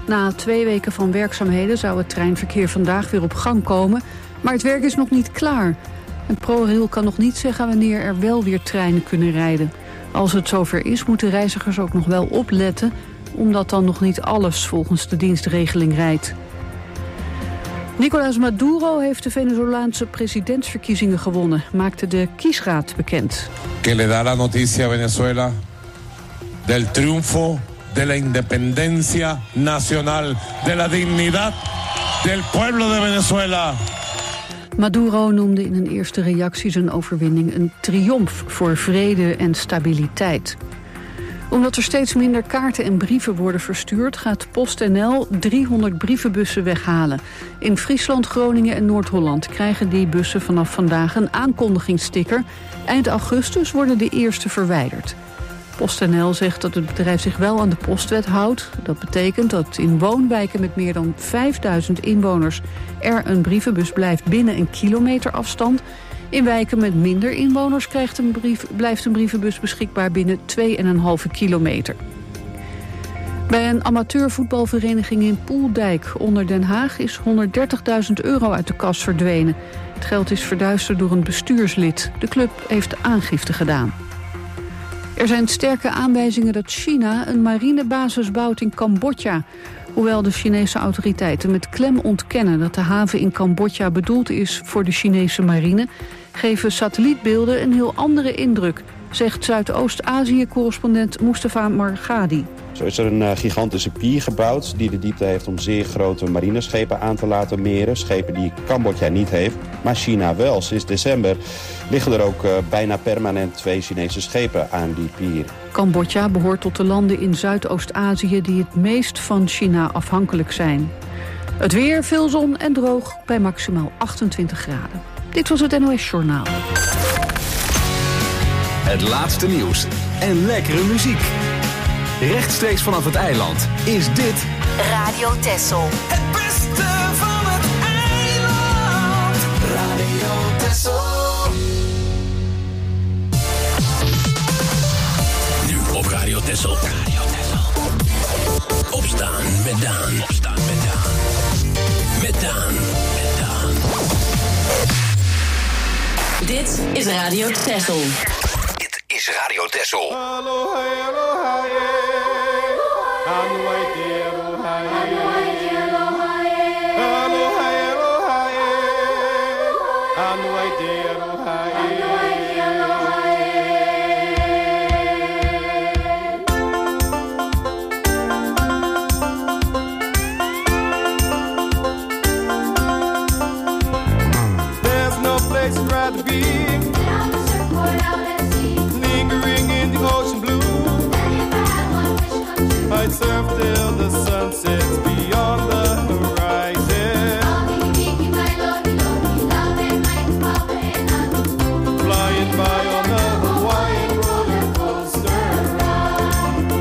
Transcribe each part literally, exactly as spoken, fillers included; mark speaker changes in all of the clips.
Speaker 1: Na twee weken van werkzaamheden zou het treinverkeer vandaag weer op gang komen. Maar het werk is nog niet klaar. En ProRail kan nog niet zeggen wanneer er wel weer treinen kunnen rijden. Als het zover is, moeten reizigers ook nog wel opletten, omdat dan nog niet alles volgens de dienstregeling rijdt. Nicolás Maduro heeft de Venezolaanse presidentsverkiezingen gewonnen, maakte de kiesraad bekend.
Speaker 2: Que le da la noticia a Venezuela del triunfo de la independencia nacional, de la dignidad del pueblo de Venezuela.
Speaker 1: Maduro noemde in een eerste reactie zijn overwinning een triomf voor vrede en stabiliteit. Omdat er steeds minder kaarten en brieven worden verstuurd, gaat PostNL driehonderd brievenbussen weghalen. In Friesland, Groningen en Noord-Holland krijgen die bussen vanaf vandaag een aankondigingssticker. Eind augustus worden de eerste verwijderd. PostNL zegt dat het bedrijf zich wel aan de postwet houdt. Dat betekent dat in woonwijken met meer dan vijfduizend inwoners er een brievenbus blijft binnen een kilometer afstand. In wijken met minder inwoners krijgt een brief, blijft een brievenbus beschikbaar binnen twee komma vijf kilometer. Bij een amateurvoetbalvereniging in Poeldijk onder Den Haag is honderddertigduizend euro uit de kas verdwenen. Het geld is verduisterd door een bestuurslid. De club heeft aangifte gedaan. Er zijn sterke aanwijzingen dat China een marinebasis bouwt in Cambodja. Hoewel de Chinese autoriteiten met klem ontkennen dat de haven in Cambodja bedoeld is voor de Chinese marine, geven satellietbeelden een heel andere indruk, zegt Zuidoost-Azië-correspondent Mustafa Margadi.
Speaker 3: Zo is er een uh, gigantische pier gebouwd die de diepte heeft om zeer grote marineschepen aan te laten meren. Schepen die Cambodja niet heeft, maar China wel. Sinds december liggen er ook uh, bijna permanent twee Chinese schepen aan die pier.
Speaker 1: Cambodja behoort tot de landen in Zuidoost-Azië die het meest van China afhankelijk zijn. Het weer, veel zon en droog bij maximaal achtentwintig graden. Dit was het N O S Journaal.
Speaker 4: Het laatste nieuws en lekkere muziek. Rechtstreeks vanaf het eiland is dit
Speaker 5: Radio Texel.
Speaker 6: Het beste van het eiland. Radio Texel.
Speaker 7: Nu op Radio Texel. Radio Texel. Opstaan met Daan. Opstaan met Daan. Met Daan. Met Daan.
Speaker 5: Dit is Radio Texel.
Speaker 7: Dit is Radio Texel.
Speaker 8: Hallo, hallo, hallo. Hallo, hallo, hallo. There's no place I'd rather be.
Speaker 9: Down the surfboard out at sea.
Speaker 8: Lingering in the ocean blue.
Speaker 9: And if I had one wish come true,
Speaker 8: I'd surf till the sun sets beyond the horizon.
Speaker 9: I'll be making my lobby lobby, love and my papa and I'm
Speaker 8: Flying by on the Hawaiian roller coaster ride.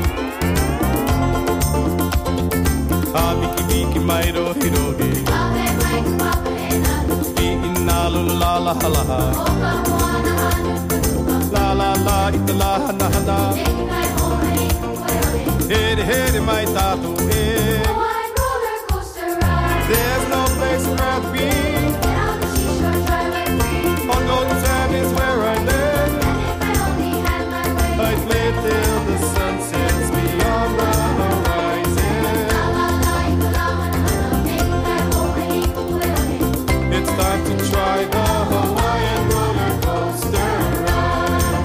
Speaker 8: Ah, Miki Miki Mairo Hirohi.
Speaker 9: love and my papa and I'm
Speaker 8: Inalu la la la la.
Speaker 9: Oka moana hana,
Speaker 8: La la la itala hana hana.
Speaker 9: taking my home and eating well.
Speaker 8: Hede hede my tatu eh.
Speaker 9: Hawaiian roller coaster ride.
Speaker 8: There's no place I'd rather be.
Speaker 9: Down the seashore, drive like free.
Speaker 8: On golden sand is where I live.
Speaker 9: And if I only had my way,
Speaker 8: I'd play till the sun sets beyond the horizon.
Speaker 9: la la la, itala hana hana, taking my home and eating well.
Speaker 8: It's time to try the Hawaiian roller coaster ride.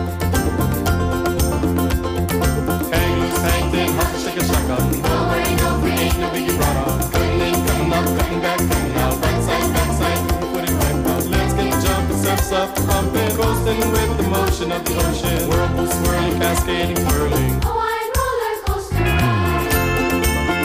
Speaker 8: Hang loose, hang thin, hop, shake a shaka.
Speaker 9: No worry, no pain,
Speaker 8: Ain't no biggie rara. Cutting in, cutting up, cutting back, cutting out. Right side, back side, put it back out. Let's get the jumping, surfs up, pumping, coasting with the motion of the ocean. Whirlpool swirling, cascading, whirling.
Speaker 9: Hawaiian roller coaster ride.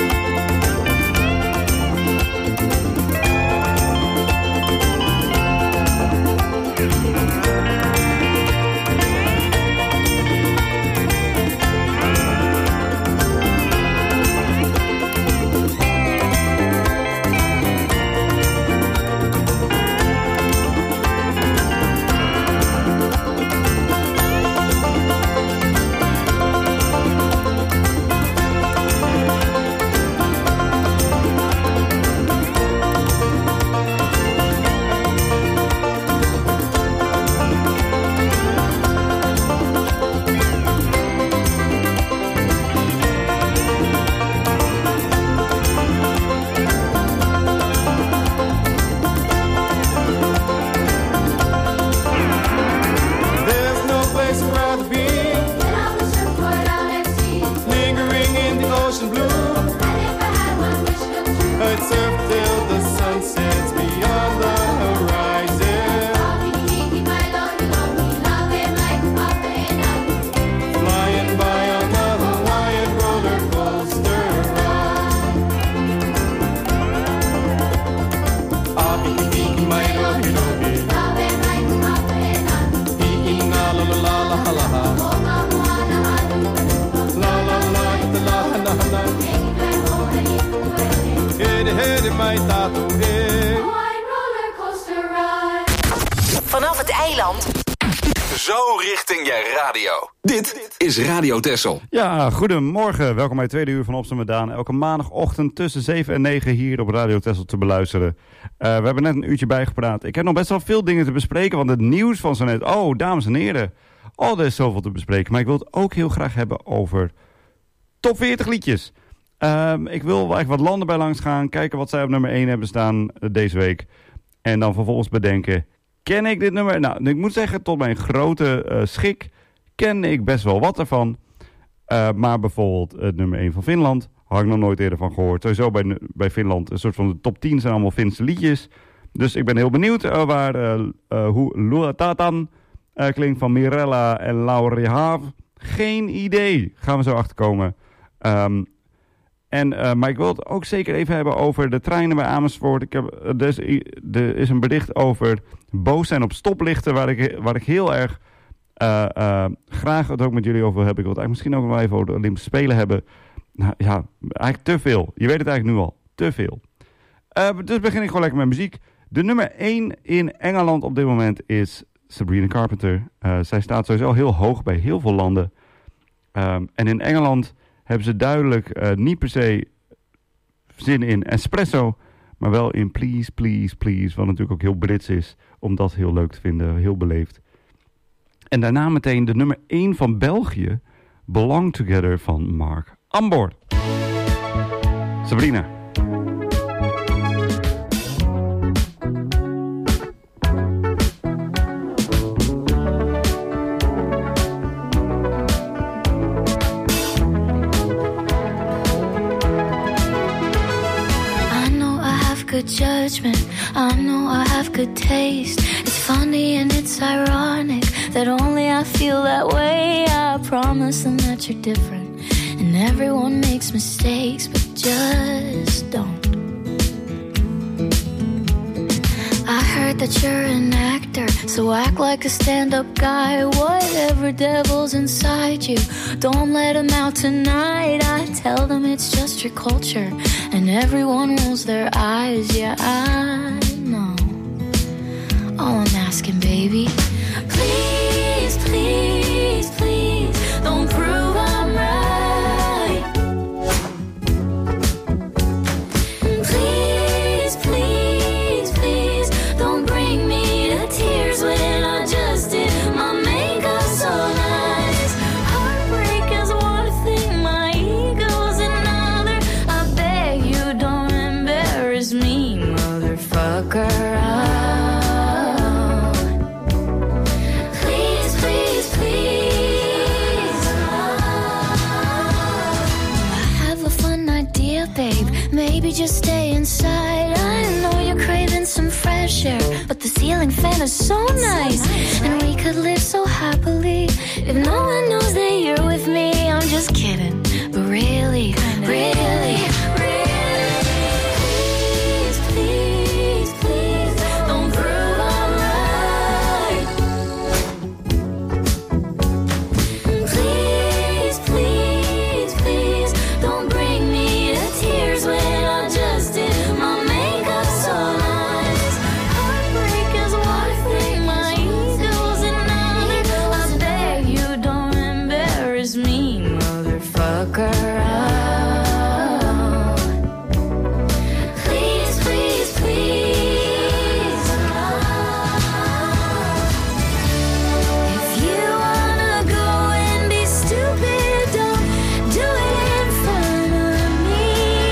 Speaker 8: riding my tattoo, eh.
Speaker 9: Wine roller coaster ride.
Speaker 5: Vanaf het eiland.
Speaker 4: Zo richting je radio. Dit is Radio Texel.
Speaker 10: Ja, goedemorgen. Welkom bij het tweede uur van Opstaan met Daan. Elke maandagochtend tussen zeven en negen hier op Radio Texel te beluisteren. Uh, we hebben net een uurtje bijgepraat. Ik heb nog best wel veel dingen te bespreken, want het nieuws van zo net... Oh, dames en heren. Oh, er is zoveel te bespreken. Maar ik wil het ook heel graag hebben over top veertig liedjes. Uh, ik wil eigenlijk wat landen bij langs gaan. Kijken wat zij op nummer één hebben staan uh, deze week. En dan vervolgens bedenken... Ken ik dit nummer? Nou, ik moet zeggen, tot mijn grote uh, schik ken ik best wel wat ervan. Uh, maar bijvoorbeeld het nummer één van Finland had ik nog nooit eerder van gehoord. Sowieso bij, bij Finland, een soort van de top tien zijn allemaal Finse liedjes. Dus ik ben heel benieuwd uh, waar uh, uh, hoe Luotatan uh, klinkt van Mirella en Lauri Haaf. Geen idee, gaan we zo achterkomen. Um, En, uh, maar ik wil het ook zeker even hebben over de treinen bij Amersfoort. Ik heb, er, is, er is een bericht over boos zijn op stoplichten... waar ik, waar ik heel erg uh, uh, graag het ook met jullie over wil hebben. Ik wil het eigenlijk misschien ook nog even over de Olympische Spelen hebben. Nou ja, eigenlijk te veel. Je weet het eigenlijk nu al. Te veel. Uh, dus begin ik gewoon lekker met muziek. De nummer één in Engeland op dit moment is Sabrina Carpenter. Uh, zij staat sowieso heel hoog bij heel veel landen. Um, en in Engeland... hebben ze duidelijk uh, niet per se zin in espresso, maar wel in please, please, please. Wat natuurlijk ook heel Brits is, om dat heel leuk te vinden, heel beleefd. En daarna meteen de nummer één van België, Belong Together van Mark Ambor. Sabrina.
Speaker 11: Good judgment, I know I have good taste. It's funny and it's ironic that only I feel that way. I promise them that you're different and everyone makes mistakes, but just don't. I heard that you're an actor, so act like a stand-up guy. Whatever devil's inside you, don't let him out tonight. I tell them it's just your culture, and everyone rolls their eyes. Yeah, I know. All I'm asking, baby, please, please, please, don't prove I'm right. Please, please, please, don't bring me to tears when I just did my makeup so nice. Heartbreak is one thing, my ego's another. I beg you don't embarrass me, motherfucker. Oh. Please, please, please. I have a fun idea, babe. Maybe just stay inside. I know you're craving some fresh air, but the ceiling fan is so nice, and we could live so happily if no one knows that you're with me. I'm just kidding, but really, really, really, please, please, please, don't prove I'm right. Please, please, please, don't bring me to tears when I just did my makeup so nice. Heartbreak is one thing, my ego's another. I beg you don't embarrass me, motherfucker. Oh. Please, please, please. If you wanna go and be stupid, don't do it in front of me.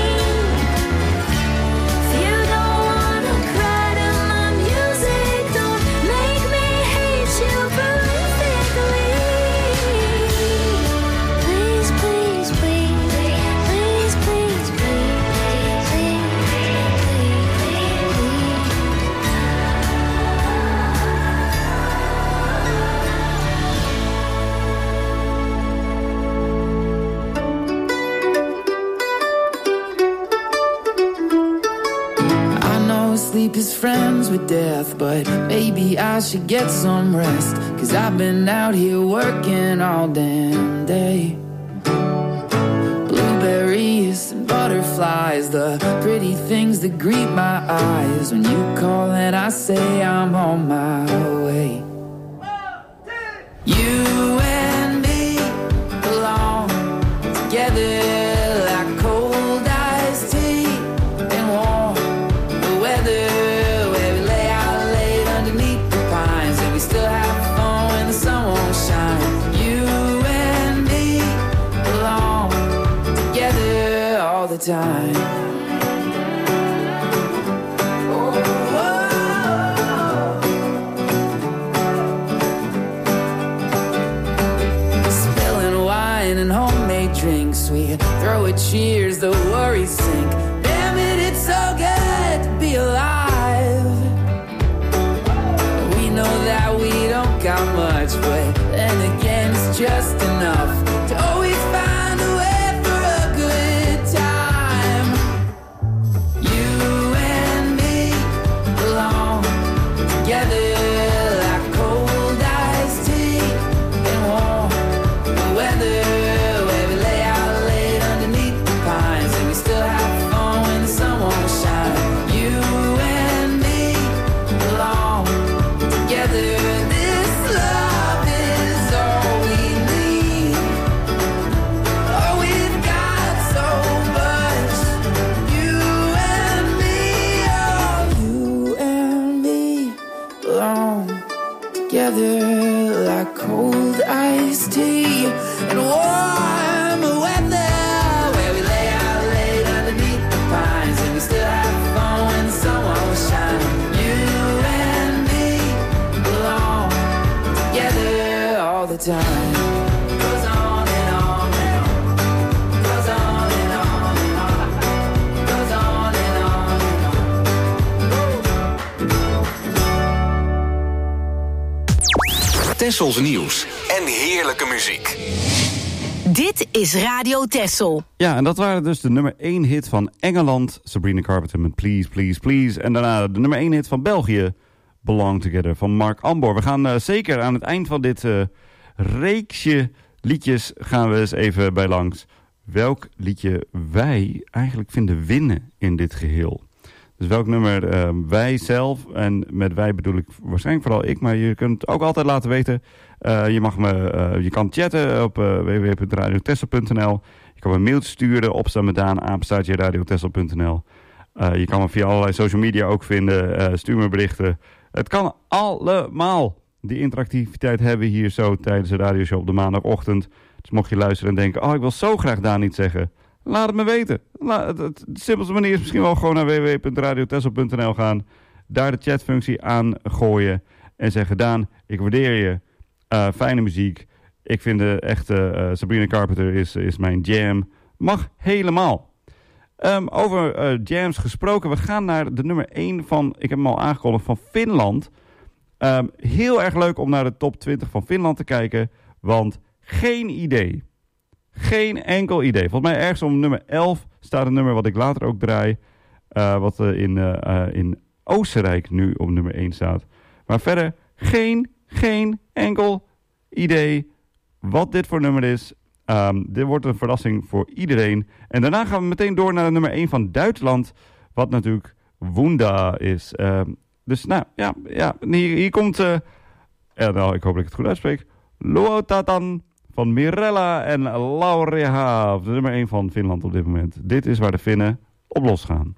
Speaker 11: If you don't wanna cry to my music, don't make me hate you perfectly. Please, please, please, please, please, please, please, please,
Speaker 12: I know sleep is friends with death, but maybe I should get some rest. Cause I've been out here working all damn day. Blueberries and butterflies, the pretty things that greet my eyes. When you call and I say I'm on my way. You and me belong together like cold iced tea and warm the weather, where we lay out late underneath the pines and we still have fun when the sun won't shine. You and me belong together all the time. Drinks, we throw a cheers, the worries sink. Damn it, it's so good to be alive. We know that we don't got much, but then again it's just enough to always find a way for a good time. You and me belong together like cold iced tea and warm the weather. Together like cold iced tea and warm weather, where we lay out late underneath the pines and we still have fun when the sun won't shine. You and me belong together all the time. Goes on and on and on. Goes on and on and on. Goes on and on and on.
Speaker 4: Tessels nieuws en heerlijke muziek.
Speaker 5: Dit is Radio Tessel.
Speaker 10: Ja, en dat waren dus de nummer één hit van Engeland, Sabrina Carpenter met Please, Please, Please. En daarna de nummer één hit van België, Belong Together van Mark Ambor. We gaan uh, zeker aan het eind van dit uh, reeksje liedjes gaan we eens even bij langs welk liedje wij eigenlijk vinden winnen in dit geheel. Dus welk nummer uh, wij zelf, en met wij bedoel ik waarschijnlijk vooral ik, maar je kunt het ook altijd laten weten. Uh, je, mag me, uh, je kan chatten op uh, w w w punt radio tessel punt n l. Je kan me een mailtje sturen, opstaan met Daan, apenstaartje radio tessel punt n l. Uh, je kan me via allerlei social media ook vinden, uh, stuur me berichten. Het kan allemaal. Die interactiviteit hebben we hier zo tijdens de radioshow op de maandagochtend. Dus mocht je luisteren en denken, oh ik wil zo graag Daan iets zeggen. Laat het me weten. La, het, het, de simpelste manier is misschien wel gewoon naar w w w punt radio tessel punt n l gaan. Daar de chatfunctie aan gooien. En zeggen, Daan, ik waardeer je. Uh, fijne muziek. Ik vind de echte uh, Sabrina Carpenter is, is mijn jam. Mag helemaal. Um, over uh, jams gesproken. We gaan naar de nummer één van, ik heb hem al aangekondigd, van Finland. Um, heel erg leuk om naar de top twintig van Finland te kijken. Want geen idee. Geen enkel idee. Volgens mij ergens om nummer elf staat een nummer wat ik later ook draai. Uh, wat uh, in, uh, uh, in Oostenrijk nu op nummer één staat. Maar verder geen, geen enkel idee wat dit voor nummer is. Um, dit wordt een verrassing voor iedereen. En daarna gaan we meteen door naar de nummer één van Duitsland. Wat natuurlijk Wunda is. Um, dus nou, ja, ja hier, hier komt... Uh, ja, nou, ik hoop dat ik het goed uitspreek. Luotatan van Mirella en Laurea. De nummer één van Finland op dit moment. Dit is waar de Finnen op losgaan.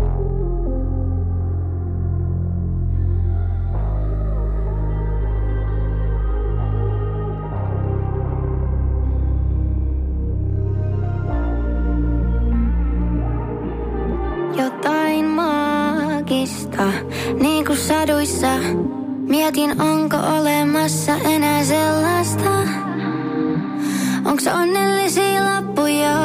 Speaker 11: Jotain maagista, niin kuin saduissa. Mietin, onko olemassa enää sellaista. Onks onnellisia lappuja?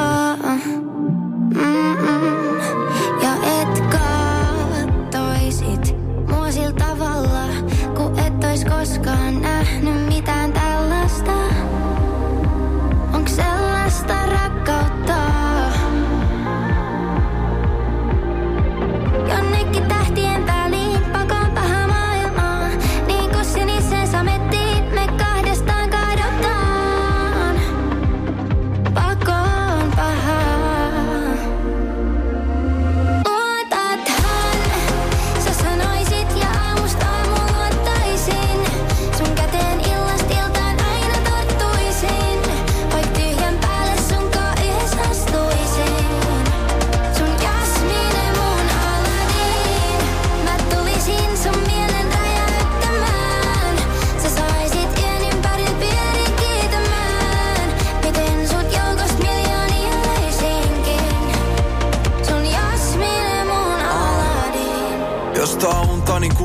Speaker 11: Mm-mm. Ja et kattoisit mua sillä tavalla, kun et ois koskaan nähnyt mitään tällaista. Onks sellaista rakkautta? Jonnekin tähtien väliin pakoon paha maailmaa. Niin kuin sinisen samettiin me kahdestaan kadotaan. Pakoon paha.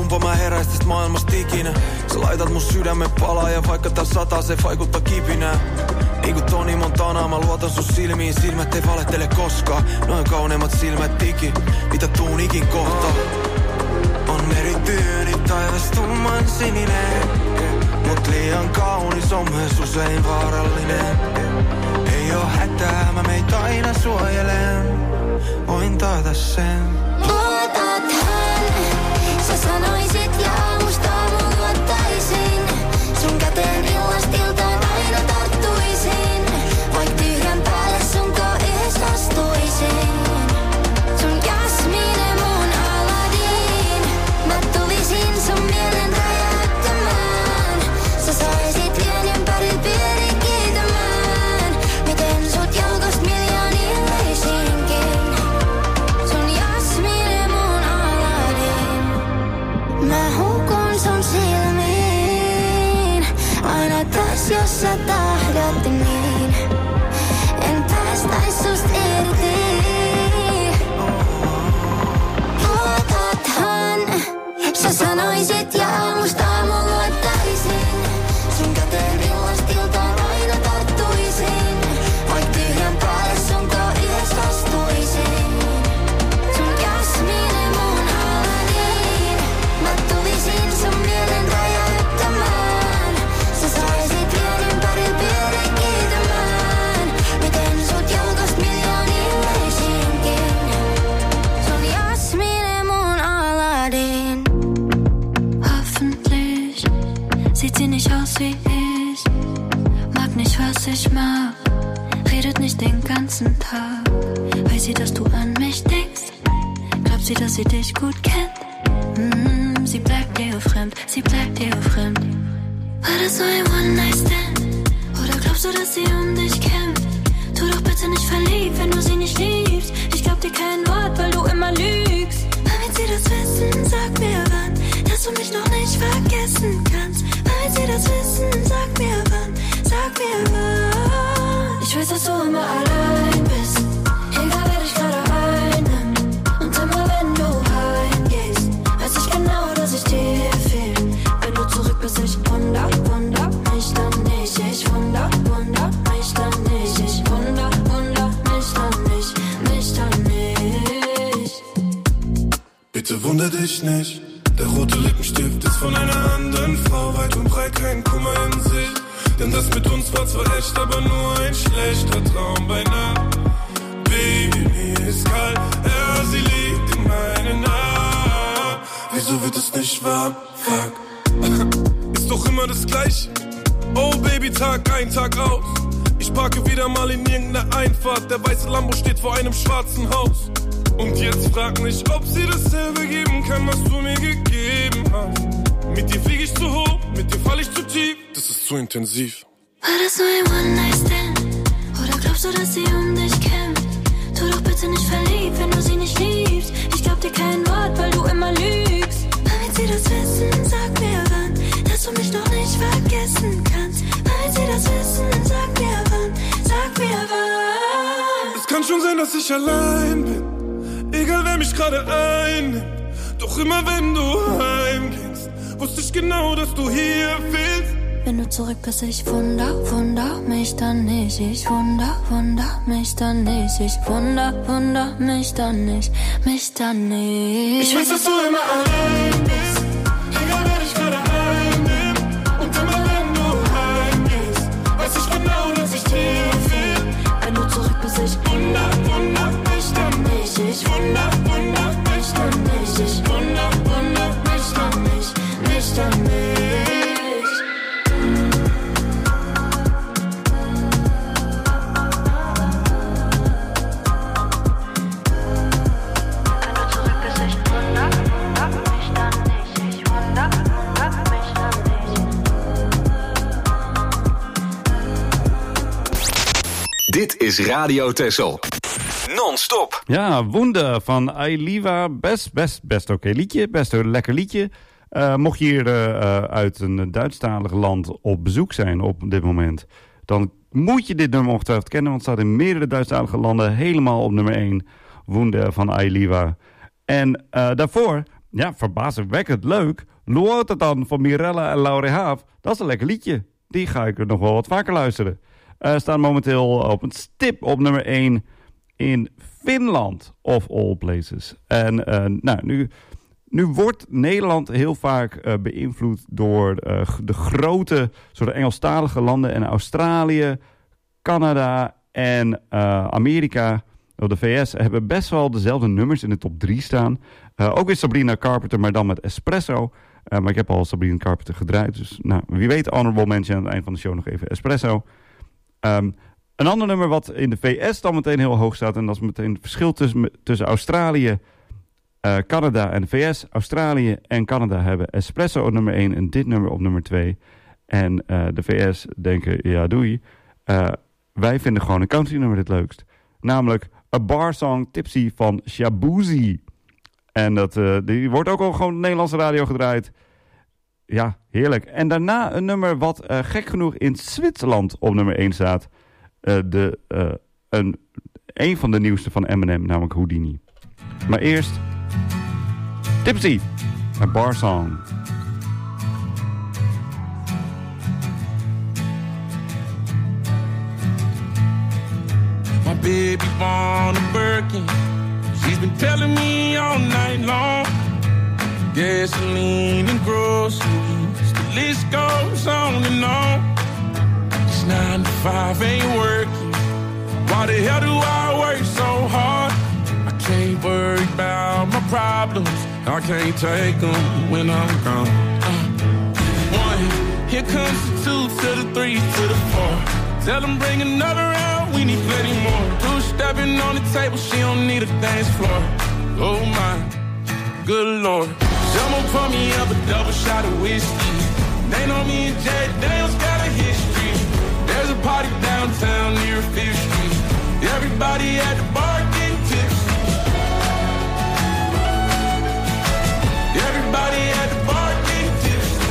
Speaker 13: Kumpa mä heräis tästä maailmasta ikinä. Sä laitat mun sydämen palaa ja vaikka tää sataa se vaikuttaa kipinää. Ei kun Toni Montana, mä luotan sun silmiin. Silmät ei valehtele koskaan. Noin kauneimmat silmät tiki, mitä tuun ikin kohta. On meri tyyni, taivas tumman sininen. Mut liian kaunis on myös usein vaarallinen. Ei oo hätää, mä meitä aina suojelen. Voin taata sen.
Speaker 11: Luotathan, sä sanoisit ja musta mun luottaisin. Sun käteen illastiltaan aina tarttuisin. Vaik tyhjän päälle sunko ees astuisin. Sun jasmine mun Aladin. Mä tulisin sun mielen räjäyttämään. Sä saisit lien ympäril pieni kiitämään. Miten sut joukost miljooniin löysinkin. Sun jasmine mun Aladin. Mä hukun sun silmiin. Aina taas jos sä tahdot niin. En päästäis sust irti. Luotathan, sä sanoisit ja musta mun luottaisin. Sun käteen illastiltaan aina tarttuisin. Vaik tyhjän päälle sunko ees astuisin. Sun jasmine mun Aladin. Mä tulisin sun mielen räjäyttämään. Sä saisit lien ympäril pieni kiitämään. Miten sut joukost miljooniin löysinkin. Sun jasmine mun Aladin. Hoffentlich sieht sie nicht aus wie ich. Mag nicht, was ich mag. Redet nicht den ganzen Tag. Weiß sie, dass du an mich denkst? Glaubt sie, dass sie dich gut kennt? Mm, sie bleibt dir fremd, sie bleibt dir fremd. War das so ein One-Night-Stand? Oder glaubst du, dass sie um dich kämpft? Tu doch bitte nicht verliebt, wenn du sie nicht liebst. Ich glaub dir kein Wort, weil du immer lügst. Wenn sie das wissen, sag mir wann, dass du mich noch nicht vergessen kannst. Wenn sie das wissen, sag mir wann, sag mir wann. Ich weiß, dass du immer allein bist, egal wer dich gerade einnimmt. Und immer wenn du heimgehst, weiß ich genau, dass ich dir fehl. Wenn du zurück bist, ich wunder, wunder mich dann nicht. Ich wunder, wunder mich dann nicht. Ich wunder, wunder mich dann nicht, mich dann nicht.
Speaker 8: Bitte wunder dich nicht. Der rote Lippenstift ist von einer anderen Frau. Weit und breit kein Kummer in sich. Denn das mit uns war zwar echt, aber nur ein schlechter Traum bei Nacht. Baby, mir ist kalt, ja, sie liegt in meinen Armen. Wieso wird es nicht warm? Fuck. Ist doch immer das Gleiche. Oh Baby, Tag ein, Tag aus. Ich parke wieder mal in irgendeiner Einfahrt. Der weiße Lambo steht vor einem schwarzen Haus. Und jetzt frag mich, ob sie dasselbe geben kann, was du mir gegeben hast. Mit dir flieg ich zu hoch, mit dir fall ich zu tief. Das ist zu intensiv.
Speaker 11: War das so ein One-Night-Stand? Oder glaubst du, dass sie um dich kämpft? Tu doch bitte nicht verliebt, wenn du sie nicht liebst. Ich glaub dir kein Wort, weil du immer lügst. Wenn sie das wissen, sag mir wann, dass du mich noch nicht vergessen kannst. Wenn sie das wissen, sag mir wann, sag mir wann.
Speaker 8: Es kann schon sein, dass ich allein bin, egal wer mich gerade einnimmt. Doch immer wenn du heimgehst, wusste ich genau, dass du hier fehlst.
Speaker 11: Wenn du zurück bist, ich wunder, wunder mich dann nicht. Ich wunder, wunder mich dann nicht. Ich wunder, wunder mich dann nicht, mich dann nicht.
Speaker 8: Ich weiß, dass du immer allein bist, egal wer dich gerade einnimmt. Und immer wenn du heimgehst, weiß ich genau, dass ich dir fehl.
Speaker 11: Wenn du zurück bist, ich
Speaker 8: wunder, wunder mich dann nicht.
Speaker 11: Ich wunder, wunder mich dann nicht. Ich wunder, wunder mich dann nicht, mich dann nicht.
Speaker 4: Dit is Radio Texel. Non-stop.
Speaker 10: Ja, Wunder van Ailiva. Best, best, best oké liedje. Best een lekker liedje. Uh, mocht je hier uh, uit een Duitsstalig land op bezoek zijn op dit moment, dan moet je dit nummer ongetwijfeld kennen, want het staat in meerdere Duitsstalige landen helemaal op nummer één. Wunder van Ailiva. En uh, daarvoor ja, verbazingwekkend leuk. Luotetan van Mirella en Laure Haaf. Dat is een lekker liedje. Die ga ik nog wel wat vaker luisteren. Uh, staan momenteel op een stip op nummer één in Finland, of all places. En uh, nou, nu, nu wordt Nederland heel vaak uh, beïnvloed door uh, de grote soort Engelstalige landen. En Australië, Canada en uh, Amerika, de V S, hebben best wel dezelfde nummers in de top drie staan. Uh, ook weer Sabrina Carpenter, maar dan met Espresso. Uh, maar ik heb al Sabrina Carpenter gedraaid. Dus nou, wie weet, honorable mention aan het eind van de show nog even Espresso. Um, een ander nummer wat in de V S dan meteen heel hoog staat. En dat is meteen het verschil tussen, tussen Australië, uh, Canada en de V S. Australië en Canada hebben Espresso op nummer één en dit nummer op nummer twee. En uh, de V S denken, ja doei. Uh, wij vinden gewoon een country nummer het leukst. Namelijk A Bar Song Tipsy van Shabuzi. En dat, uh, die wordt ook al gewoon op Nederlandse radio gedraaid. Ja, heerlijk. En daarna een nummer wat uh, gek genoeg in Zwitserland op nummer één staat. Uh, de, uh, een, een van de nieuwste van Eminem, namelijk Houdini. Maar eerst Tipsy, A Bar Song.
Speaker 14: My baby born a Birkin. She's been telling me all night long. Gasoline and groceries, the list goes on and on. It's nine to five, ain't working. Why the hell do I work so hard? I can't worry about my problems. I can't take them when I'm gone. Uh, one, here comes the two to the three to the four. Tell them bring another round, we need plenty more. Two stepping on the table, she don't need a dance floor. Oh my, good lord. Someone pour me up a double shot of whiskey. They know me and Jay Daniels got a history. There's a party downtown near Fifth Street. Everybody at the bar getting tipsy. Everybody at the bar getting tipsy.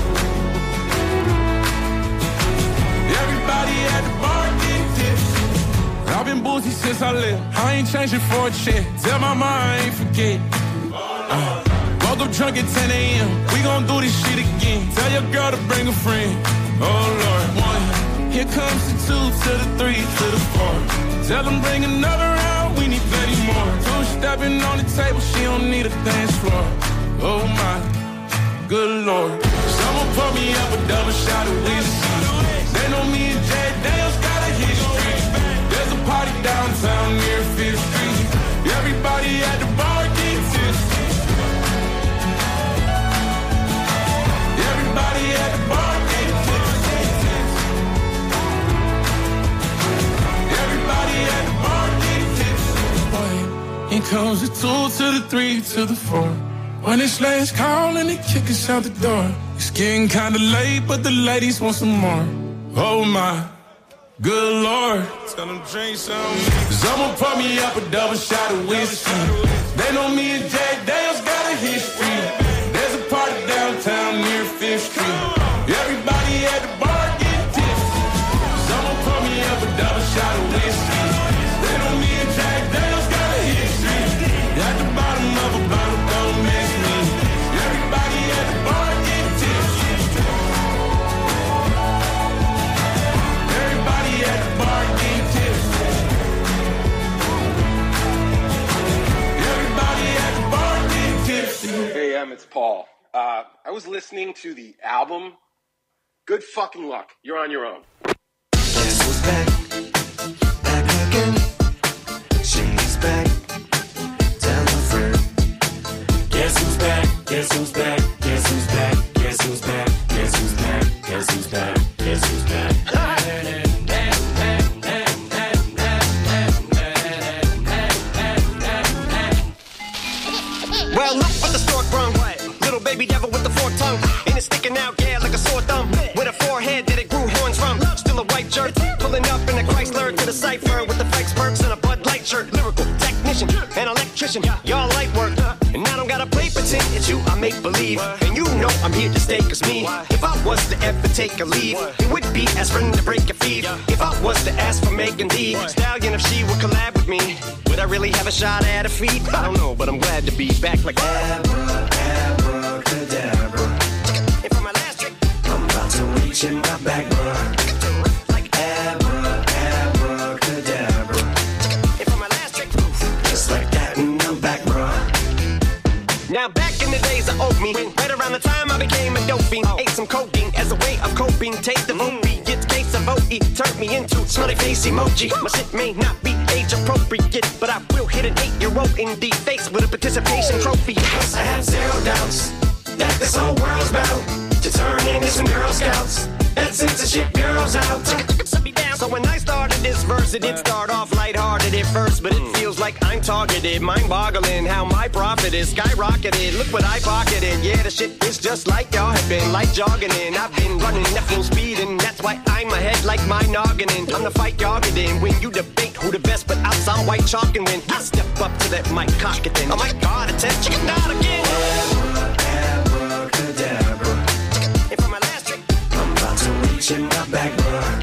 Speaker 14: Everybody at the bar getting tipsy. I've been boozy since I left. I ain't changing for a check. Tell my mom I ain't forget. Uh, woke up drunk at ten a.m. We gon' do this shit again. Tell your girl to bring a friend. Oh Lord, one. Here comes the two to the three to the four. Tell them bring another round. We need plenty more. Two stepping on the table. She don't need a dance floor. Oh my, good lord. Someone pour me up a double shot of whiskey. They know me and Jay Daniels got a history. There's a party downtown near Fifth Street. Everybody at the bar getting tipsy. Everybody at the bar getting tipsy. Everybody at the bar getting tipsy. One, here comes the two to the three to the four. When it's last call and they kick us out the door. It's getting kinda late, but the ladies want some more. Oh my, good lord. Tell them drink some. Someone pour me up a double shot of whiskey. They know me and Jay Daniels got a history. There's a party downtown near Fifth Street. Everybody at the bar getting tipsy. Someone pour me up a double shot of whiskey. They know me and Jay Daniels got a history. At the bottom of a bottle, don't miss me. Everybody at the bar getting tipsy. Everybody at the bar getting tipsy. Everybody at the bar getting tipsy.
Speaker 15: Hey, Em, it's Paul. Uh, I was listening to the album. Good fucking luck. You're on your own.
Speaker 6: Guess who's back? Back again. She's back. Tell a friend. Guess who's back? Guess who's back? Guess who's back? Guess who's back? Guess who's back? Guess who's back? Guess who's back?
Speaker 16: Well, look what the stork brung. Little baby devil with the forked tongue. And it's sticking out, yeah, like a sore thumb. With a forehead that it grew horns from. Still a white shirt. Pulling up in a Chrysler to the cipher. With the fake perks and a Bud Light shirt. Lyrical technician, an electrician. Y'all light work. And I don't got gotta play pretend it's you, I make believe. And you know I'm here to stay, cause me, if I was to ever take a leave, it would be as friend to break a feed. If I was to ask for Megan D Stallion, if she would collab with me, would I really have a shot at a feat? I don't know, but I'm glad to be back like Abra, abracadabra. And for my last trick, I'm about to reach in my back, bruh. Like Abra, abracadabra. And for my last trick, just like that, and I'm back, bruh. Now back in the days of old me, right around the time I became a dope fiend, ate some codeine as a way of coping. Take the movie, it's case of O E, turned me into smiley face emoji. My shit may not be age appropriate, but I will hit an eight-year-old in the face with a participation trophy. Plus I have zero doubts that this whole world's bound to turn into some Girl Scouts. That censorship bureau's out. So when I started this verse, it did start off lighthearted at first, but it feels like I'm targeted. Mind-boggling how my profit is skyrocketed. Look what I pocketed. Yeah, the shit is just like y'all have been, like jogging in. I've been running at full speed, and that's why I'm ahead like my noggin in. I'm the fight y'all get in when you debate who the best, but I sound white chalk, and when I step up to that mic, cock it then. Oh my God, it's a chicken out again. Abracadabra. And for my last trick, I'm about to reach in my back, bruh.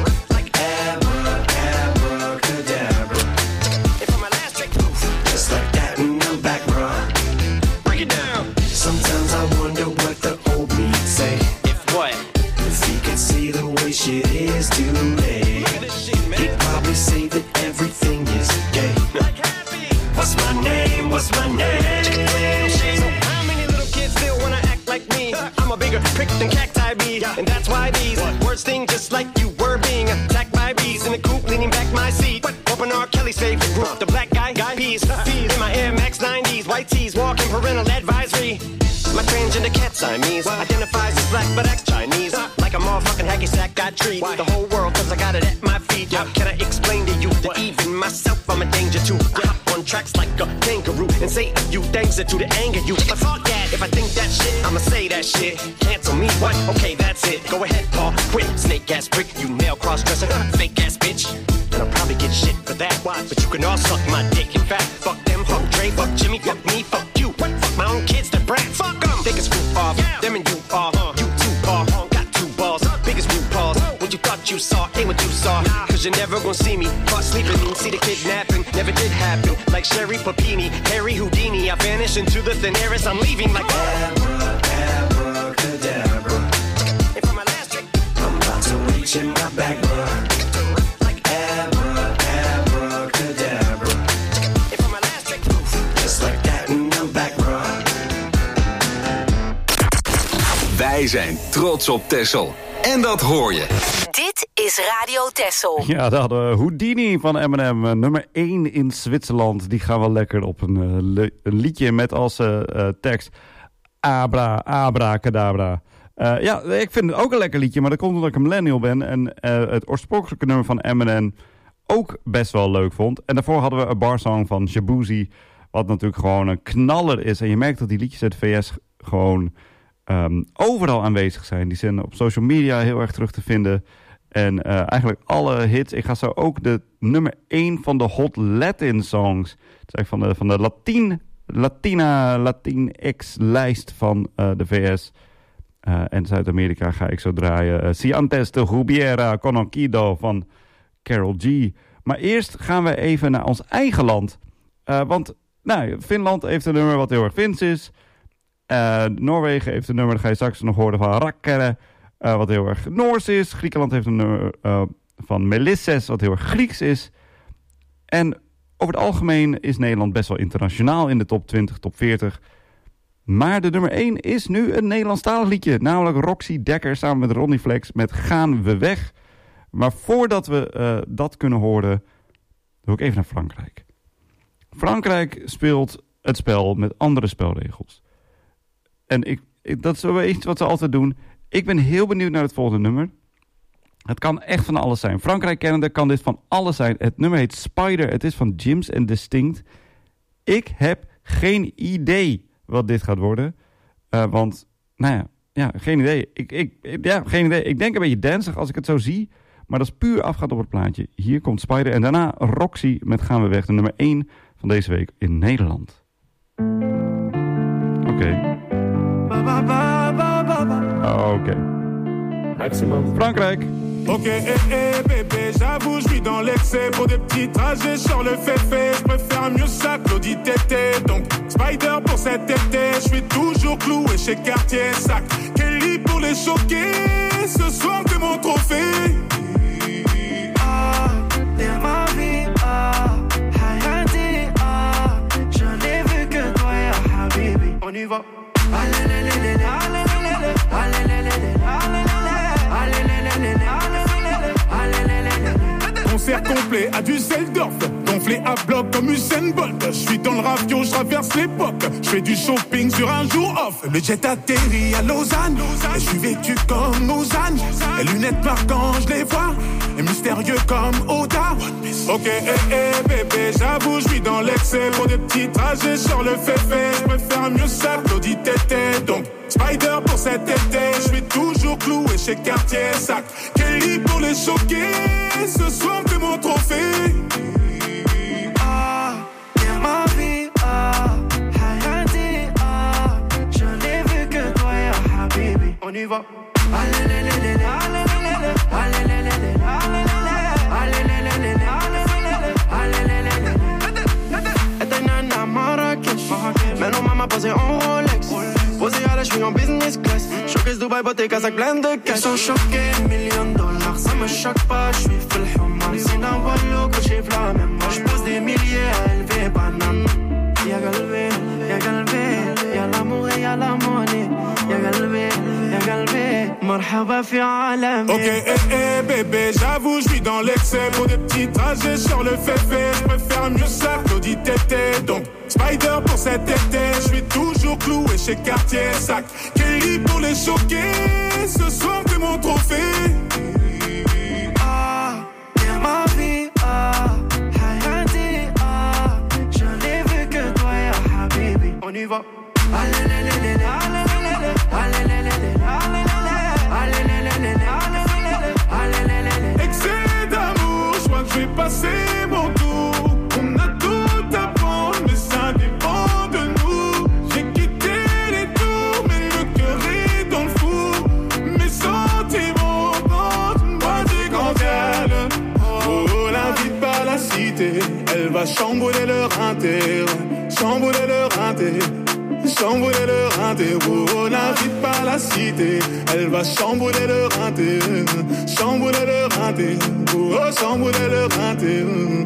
Speaker 16: Shit is too late. He'd probably say that everything is gay. What's my name? What's my name? So how many little kids still wanna act like me? I'm a bigger prick than cacti bee, and that's why these words sting just like you were being attacked by bees in the coop, leaning back my seat. Open R. Kelly's favorite group, the black guy, guy peas, fees in my Air Max nineties, white tees, walking parental advisory. My transgender cat Siamese identifies as black but acts Chinese. Like a motherfucking hacky sack, got treat the whole world cause I got it at my feet. How can I explain to you that even myself I'm a danger to? I hop on tracks like a kangaroo and say a few things that do to anger you. But fuck that, if I think that shit, I'ma say that shit. Cancel me, what? Okay, that's it. Go ahead, Paul, quit. Snake ass prick, you male cross-dresser, fake ass bitch. And I'll probably get shit for that. But you can all suck my dick. In fact, fuck them, fuck Dre, fuck Jimmy, fuck me, fuck you. Fuck my own kids, they're brats. Fuck them. They can screw off. Them and you are. You two are. Got two balls. Biggest blue paws. What you thought you saw ain't what you saw. Cause you're never gonna see me caught sleeping. See the kidnapping. Never did happen. Like Sherry Papini, Harry Houdini. I vanish into the thin air as I'm leaving like Abra, abracadabra. And for my last trick, I'm about to reach in my back, bruh.
Speaker 4: Wij zijn trots op Texel. En dat hoor je.
Speaker 5: Dit is Radio Texel.
Speaker 10: Ja, daar hadden we Houdini van Eminem. Nummer één in Zwitserland. Die gaan wel lekker op een, uh, le- een liedje met als uh, uh, tekst Abra, abracadabra. Uh, ja, ik vind het ook een lekker liedje, maar dat komt omdat ik een millennial ben. En uh, het oorspronkelijke nummer van Eminem ook best wel leuk vond. En daarvoor hadden we een barsong van Shabuzi, wat natuurlijk gewoon een knaller is. En je merkt dat die liedjes uit de V S gewoon um, overal aanwezig zijn. Die zijn op social media heel erg terug te vinden. En uh, eigenlijk alle hits. Ik ga zo ook de nummer één van de Hot Latin Songs. Het is eigenlijk van de, van de Latin, Latina, Latinx-lijst van uh, de V S. Uh, en Zuid-Amerika ga ik zo draaien. Uh, Si antes de Rubiera Conocido van Karol G. Maar eerst gaan we even naar ons eigen land. Uh, want nou, Finland heeft een nummer wat heel erg Fins is. Uh, Noorwegen heeft een nummer, dat ga je straks nog horen, van Rakkere. Uh, wat heel erg Noors is. Griekenland heeft een nummer uh, van Melisses, wat heel erg Grieks is. En over het algemeen is Nederland best wel internationaal in de top twintig, top veertig. Maar de nummer één is nu een Nederlandstalig liedje. Namelijk Roxy Dekker samen met Ronnie Flex met Gaan we weg. Maar voordat we uh, dat kunnen horen, doe ik even naar Frankrijk. Frankrijk speelt het spel met andere spelregels. En ik, ik, dat is wel iets wat ze altijd doen. Ik ben heel benieuwd naar het volgende nummer. Het kan echt van alles zijn. Frankrijk kennende kan dit van alles zijn. Het nummer heet Spider. Het is van Jims en Distinct. Ik heb geen idee wat dit gaat worden. Uh, want, nou ja, ja geen idee. Ik, ik, ja, geen idee. Ik denk een beetje dancig als ik het zo zie. Maar dat is puur afgaat op het plaatje. Hier komt Spider. En daarna Roxy met Gaan we weg. De nummer één van deze week in Nederland. Oké. Oké. Okay. Maximum. Frankrijk.
Speaker 8: Ok, eh, eh, bébé, j'avoue, je vis dans l'excès. Pour des petits trajets, sur le fait-fait. Je préfère mieux ça, Claudie Tété. Donc, Spider pour cet été. Je suis toujours cloué chez Cartier. Sac, Kelly pour les choquer. Ce soir, t'es mon trophée.
Speaker 12: Ah, t'es ma vie, ah, Hayati, ah. Je n'ai vu que toi, ya Habibi. On y va. Allez, allez, allez, allez, allez, allez, allez,
Speaker 8: Concert complet à Düsseldorf, gonflé à bloc comme Usain Bolt. Je suis dans le ravio, je traverse l'époque. Je fais du shopping sur un jour off. Le jet atterrit à Lausanne, et je suis vêtu comme Lausanne. Les lunettes marquant, je les vois, et mystérieux comme Oda. Ok, eh, eh, bébé, j'avoue, je vis dans l'excès. Pour des petits trajets sur le fait-fait. Je préfère mieux ça, Claudie Tété. Donc, Spider pour cet été. Je suis toujours cloué chez Cartier. Sac, Kelly pour les choquer. Ce soir, t'es mon trophée.
Speaker 12: Ah, t'es ma vie, ah, Hayati, ah. Je n'ai vu que toi, ya Habibi. On y va. Allez, allez, allez, allez, allez, allez, allez, allez,
Speaker 17: Maintenant maman posée en Rolex. Posée à la, je suis en business class. Showcase Dubaï, beauté, Kazakh, plein de cash.
Speaker 12: Ils sont choqués, millions de dollars. Ça me choque pas, je suis full human. C'est un wallo que j'ai la même. Moi je pose des milliers à élever banane. Y'a galvé, y'a galvé. Y'a l'amour et y'a la monnaie. Y'a galvé, y'a galvé. Marhaba fi alam.
Speaker 8: Ok, eh, eh, bébé, j'avoue, je vis dans l'excès. Pour des petits trajets sur le fait-fait. Je préfère mieux ça, Claudie Tété. Donc, Spider pour cet été. Je suis toujours cloué chez Cartier. Sac, Kelly pour les choquer. Ce soir, t'es mon trophée.
Speaker 12: Ah, t'es ma vie, ah, Hayati, ah. Je n'ai vu que toi, ya Habibi. On y va. Allez, allez, allez, allez, allez, allez, allez,
Speaker 8: excès d'amour, je crois que je vais passer mon tour. On a tout à prendre, mais ça dépend de nous. J'ai quitté les tours, mais le cœur est dans le four. Mes sentiments dans une boîte gigantale. Oh, la vie par la cité, elle va chambouler leur inter, chambouler leur inter. Chambouler le rendez-vous, oh, la vie par la cité. Elle va chambouler le rendez-vous. Chambouler le rendez-vous, oh, chambouler le rendez-vous.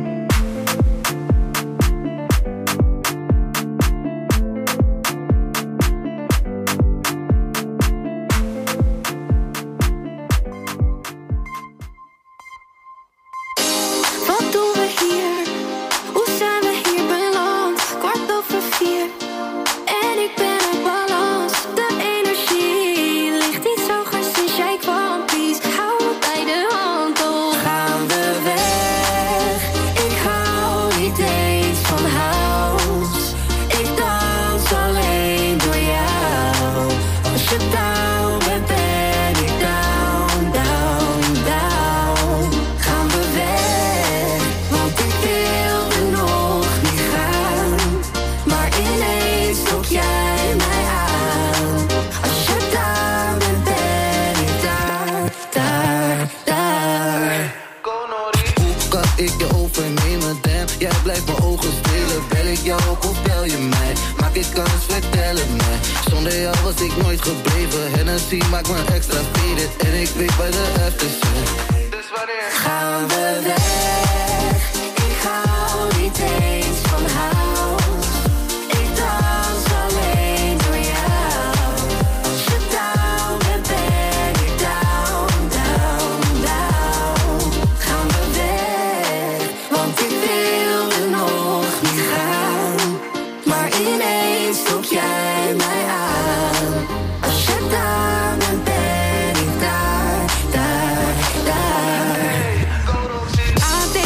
Speaker 11: Wat doen we hier? Hoe zijn we hier beland? Kwart over vier. En ik ben uit balans. De energie ligt niet zo gaar sinds jij kwam. Please, hou me bij de hand. Oh, gaan we weg? Ik hou niet eens van house. Ik dans alleen door jou. Als je down bent, ben ik down, down, down. Gaan we weg? Want ik wilde nog niet gaan. Maar ineens trok jij mij aan. Als je daar bent, ben ik daar, daar, daar.
Speaker 18: Hoe kan ik je overnemen, damn? Jij blijft mijn ogen spelen. Bel ik jou op of bel je mij? Maak ik kans, vertel het mij. Zonder jou was ik nooit gebleven. Hennessy maakt me extra faded. En ik weet bij de aftershit. Dus wanneer
Speaker 11: gaan we weg? Ik hou niet eens van house. Ik dans alleen door jou. Als je down bent, ben ik down, down, down. Gaan we weg? Want ik wilde nog niet gaan. Maar ineens trok jij mij aan. Als je daar bent, ben ik daar, daar, daar. I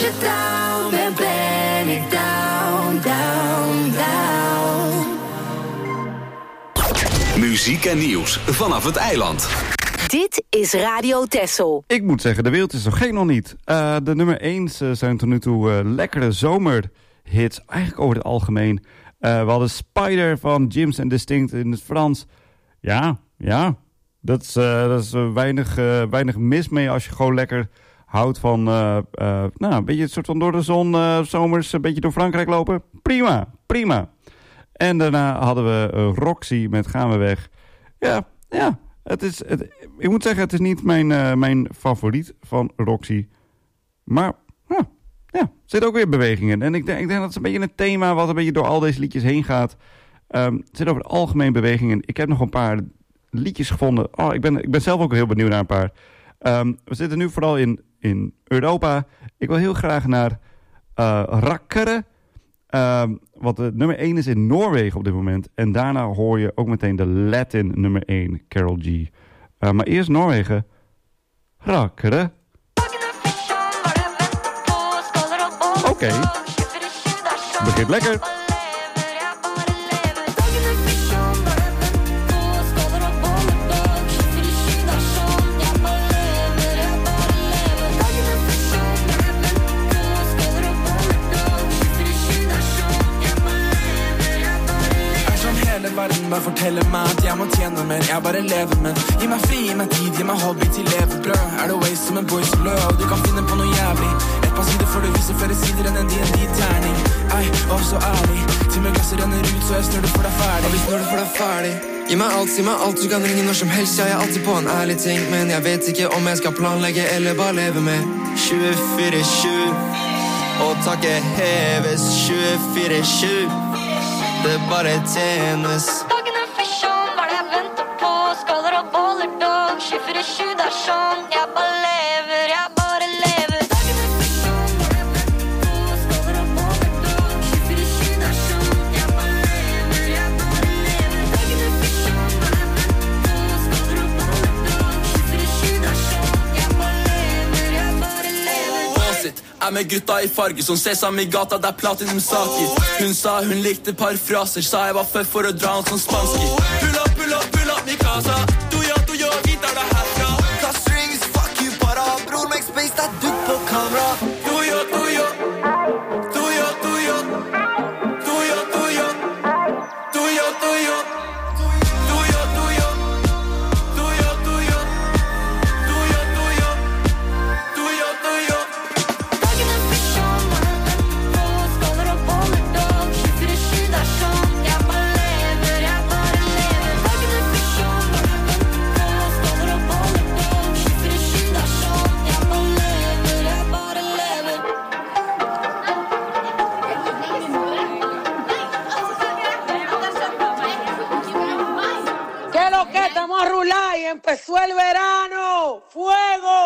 Speaker 12: je down bent, ben ik down, down, down.
Speaker 4: Muziek en nieuws vanaf het eiland.
Speaker 5: Dit is Radio Texel.
Speaker 10: Ik moet zeggen, de wereld is nog geen nog niet. Uh, de nummer één zijn tot nu toe uh, lekkere zomerhits. Eigenlijk over het algemeen. Uh, we hadden Spider van Jims and Distinct in het Frans. Ja, ja. Dat is, uh, dat is uh, weinig, uh, weinig mis mee als je gewoon lekker houdt van... Uh, uh, nou, een beetje een soort van door de zon, uh, zomers, een beetje door Frankrijk lopen. Prima, prima. En daarna hadden we uh, Roxy met Gaan we weg. Ja, ja. Het is, het, ik moet zeggen, het is niet mijn, uh, mijn favoriet van Roxy. Maar ja, ja, er zit ook weer beweging in. En ik denk, ik denk dat het een beetje een thema wat een beetje door al deze liedjes heen gaat. Um, er zit over het algemeen beweging in. Ik heb nog een paar liedjes gevonden. Oh, ik ben, ik ben zelf ook heel benieuwd naar een paar. Um, we zitten nu vooral in, in Europa. Ik wil heel graag naar uh, Rakkeren. Um, wat de nummer één is in Noorwegen op dit moment. En daarna hoor je ook meteen de Latin nummer één, Karol G. Uh, maar eerst Noorwegen. Rakkeren. Oké. Okay. Begint lekker.
Speaker 19: Bare forteller meg at jeg må tjene mer. Jeg bare lever, men gi meg fri, gi meg tid, gi meg hobby til levebrød. Er det waste som en boy som lød, og du kan finne på noe jævlig. Et par sider før du viser flere sider enn en D and D-terning. Ei, og så ærlig, til med glasset renner ut, så jeg snur det for deg ferdig. Og vi snur det for deg ferdig. Gi meg alt, si meg alt, du kan ringe når som helst. Jeg er alltid på en ærlig ting, men jeg vet ikke om jeg skal planlegge eller bare leve med. tjuefire sju, og taket heves. tjuefire sju, det bare tjenes.
Speaker 11: Dagen er fisjon, hva er det jeg venter på? Skaller og boller dog, tjuefire sju, det er sånn. Jeg bare lever, jeg bare lever. Dagen er fisjon, hva er det jeg venter på? Skaller og boller dog, tjuefire sju, det er sånn. Jeg bare lever, jeg bare lever. Dagen er fisjon, hva er det jeg venter på? Skaller og boller dog, tjuefire sju, det er sånn. Jeg bare lever, jeg bare lever.
Speaker 19: Åsit er med gutta i farge som sesam i gata, det er platinum saker. Hun sa hun likte par fraser, sa jeg var født for å dra han som spanski. Pull up, pull up, pull up, mi casa. Du ja, du ja, vi tar det herfra.
Speaker 12: Ta strings, fuck you, para. Bror, make space, det er du på kamera.
Speaker 19: Du ja, du ja. Du ja, du ja. Du ja, du ja. Du ja, du ja. Du ja, du ja. Du ja, du ja. Du ja, du ja. Du ja, du ja.
Speaker 11: Dagen er fisjon, hva er det jeg venter på? Skaller og boller dog, tjuefire sju, det er sånn. Jeg bare lever, jeg bare lever. Dagen er fisjon, hva er det jeg venter på? Skaller og boller dog, tjuefire sju, det er sånn. Jeg bare lever, jeg bare lever.
Speaker 20: ¿Qué es lo que? Estamos a rular y empezó el verano. ¡Fuego!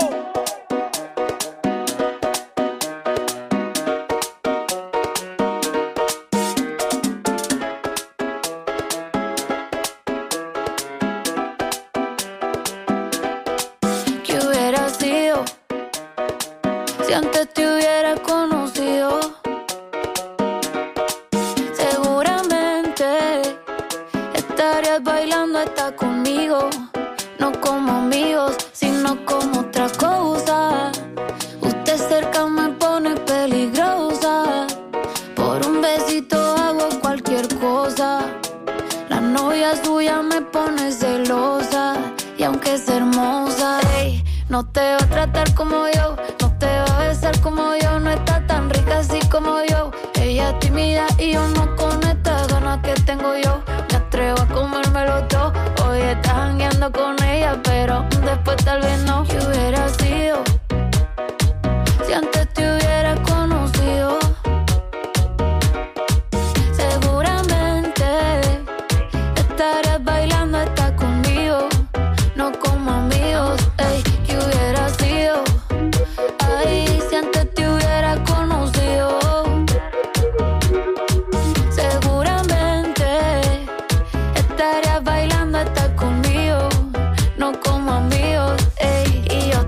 Speaker 11: ¿Qué hubiera sido si antes te hubiera conocido? Seguramente estarías bailando hasta conmigo, no como amigos, sino como otra cosa. Usted cerca me pone peligrosa, por un besito hago cualquier cosa. La novia suya me pone celosa, y aunque es hermosa, ey, no te va a tratar como yo, no te va a besar como yo, no está tan rica así como yo. Ella es tímida y yo no con estas ganas que tengo yo. Me atrevo a comérmelo todo. Hoy estás jangueando con ella, pero después tal vez no. ¿Qué hubiera sido si antes te hubiera conocido? Seguramente estarías bailando hasta conmigo, no como amigos. Ey, ¿qué hubiera sido? Ay, si antes te hubiera conocido. Seguramente estarías bailando hasta conmigo, no como amigos. Ey, y yo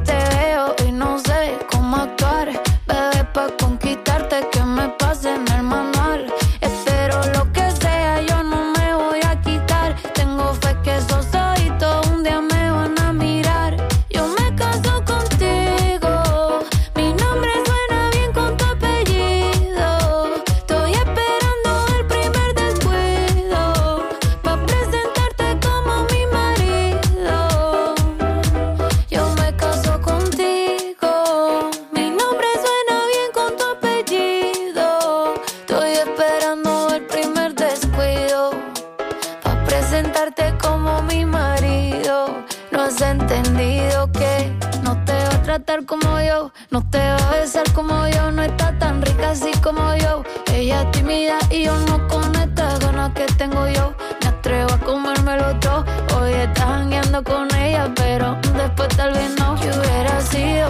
Speaker 11: tratar como yo, no te va a besar como yo, no está tan rica así como yo. Ella es tímida y yo no con estas ganas que tengo yo. Me atrevo a comérmelo todo. Hoy estás jangueando con ella, pero después tal vez no. Que hubiera sido.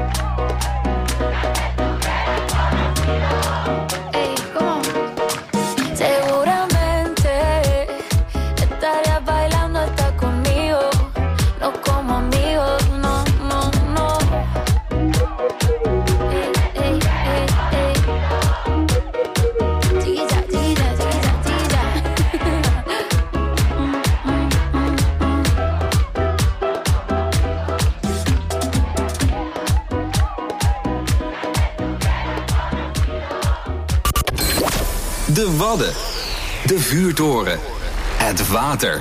Speaker 11: Ey, ¿cómo? Seguramente estarías bailando hasta conmigo, no como amigos, no, no, no. Ey, ey, ey, ey. Chiquilla, chiquilla, chiquilla, chiquilla.
Speaker 4: De Wadden. De vuurtoren. Het water.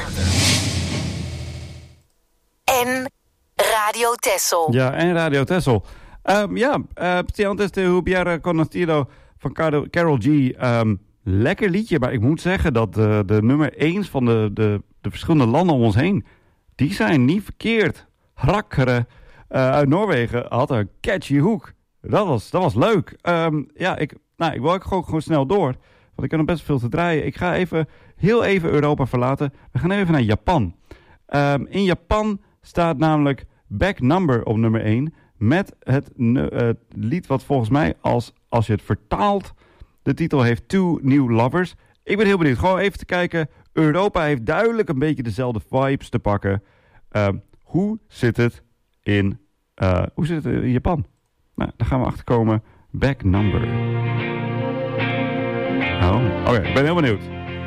Speaker 5: En Radio Texel.
Speaker 10: Ja, en Radio Texel. Um, ja, uh, sí, antes de hubiera conocido van Carol, Carol G. Um, lekker liedje, maar ik moet zeggen dat uh, de nummer één van de, de, de verschillende landen om ons heen, die zijn niet verkeerd. Rakkeren uh, uit Noorwegen had een catchy hoek. Dat was, dat was leuk. Um, ja, ik, nou, ik wil ook gewoon, gewoon snel door. Want ik heb nog best veel te draaien. Ik ga even, heel even Europa verlaten. We gaan even naar Japan. Um, in Japan staat namelijk Back Number op nummer één. Met het uh, lied wat volgens mij, als, als je het vertaalt, de titel heeft Two New Lovers. Ik ben heel benieuwd. Gewoon even te kijken. Europa heeft duidelijk een beetje dezelfde vibes te pakken. Uh, hoe zit het in, uh, hoe zit het in Japan? Nou, daar gaan we achter komen. Back Number. Oh, oké, okay, ik ben heel benieuwd.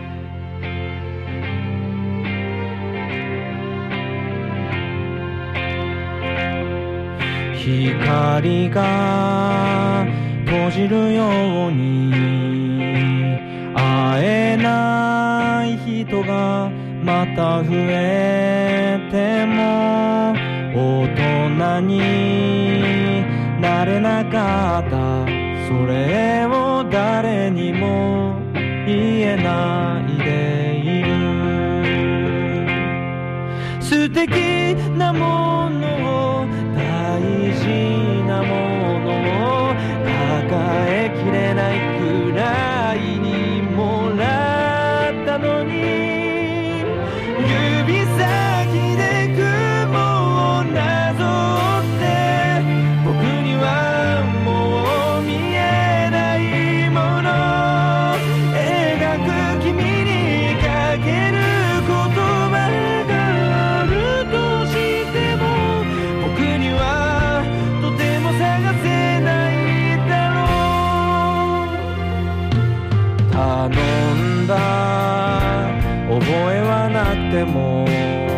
Speaker 21: 光が閉じるように会えない人がまた増えても大人になれなかったそれを誰にも言えないでいる素敵なものを大事なものを抱えきれないくらいにもらったのに指先で雲をなぞって僕にはもう見えないもの描く君にかける言葉があるとしても僕にはとても探せないだろう頼んだ覚えはなくても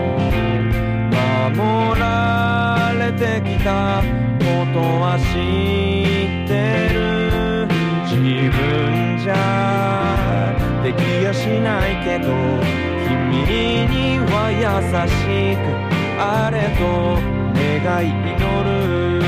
Speaker 21: 守られてきたことは知ってる自分じゃできやしないけど君には優しくあれと願い祈る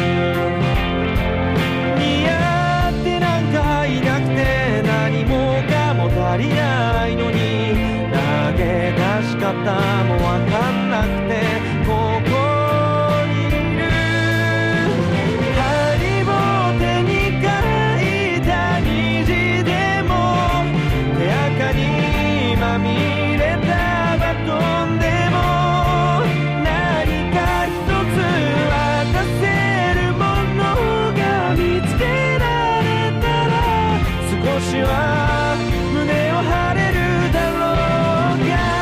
Speaker 21: 似合ってなんかいなくて何もかも足りないのに投げ出し方もわかんなくてここにいるハリボテに書いた虹でも手垢にまみれたバトンでも何か一つ渡せるものが見つけられたら少しは胸を張れるだろうか